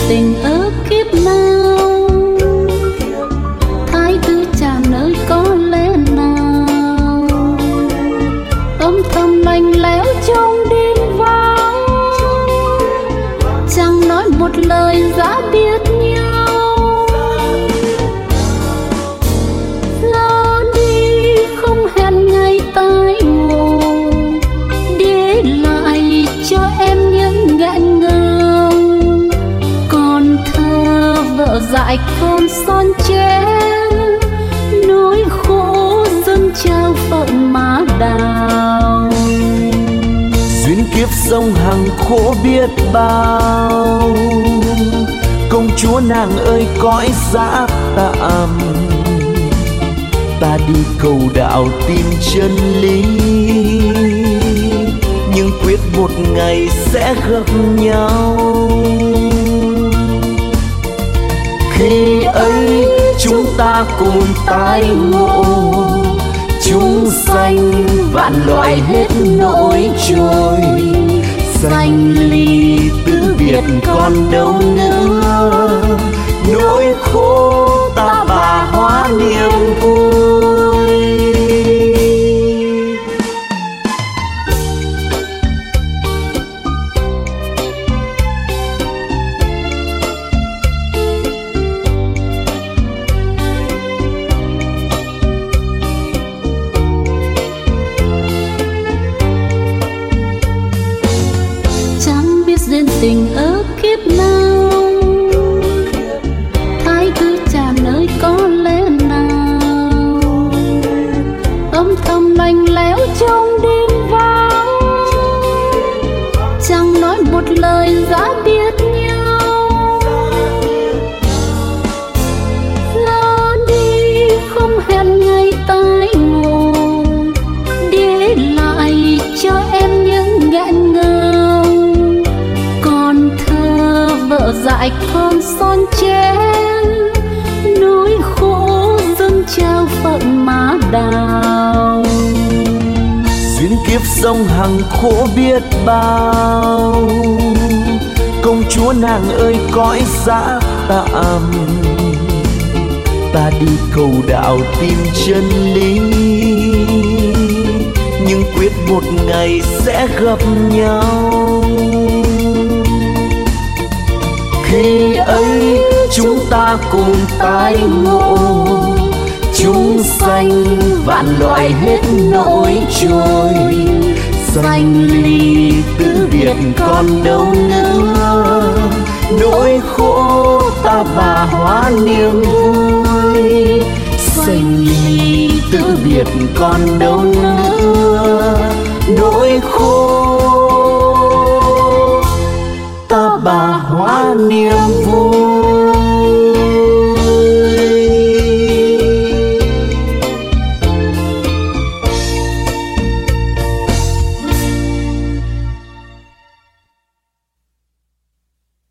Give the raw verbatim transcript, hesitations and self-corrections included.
tình ở kiếp nào, thái tử tràn nơi có lẽ nào, âm thầm lạnh lẽo trong đêm vắng, chẳng nói một lời giá biết nhau. Lỡ đi không hẹn ngày tái ngộ, để lại cho em những nghẹn ngào. Còn thơ vợ dại con son chén, nỗi khổ dâng trao phận má đào. Duyên kiếp sông Hằng khổ biết bao, công chúa nàng ơi cõi dã tạm. Ta đi cầu đạo tìm chân lý, nhưng quyết một ngày sẽ gặp nhau. Khi ấy chúng ta cùng tái ngộ, chúng sanh vạn loại hết nỗi trôi. Sanh ly tứ biệt còn đâu nữa, nỗi khổ ta bà hóa niềm vui. Duyên tình ở kiếp nào, thái tử tràn nơi có lẽ nào, âm thầm lạnh lẽo trong đêm vắng, chẳng nói một lời giá biết nhau. Lỡ đi không hẹn ngày tái ngộ, để lại cho em những nghẹn ngào. Vợ dại con son chén, nỗi khổ dâng trao phận má đào. Duyên kiếp sông Hằng khổ biết bao, công chúa nàng ơi cõi dã tạm. Ta đi cầu đạo tìm chân lý, nhưng quyết một ngày sẽ gặp nhau. Khi ấy chúng ta cùng tái ngộ, chúng sanh vạn loại hết nỗi trôi. Sanh ly tứ biệt còn đâu nữa, nỗi khổ ta bà hóa niềm vui. Sanh ly tứ biệt còn đâu nữa, nỗi khổ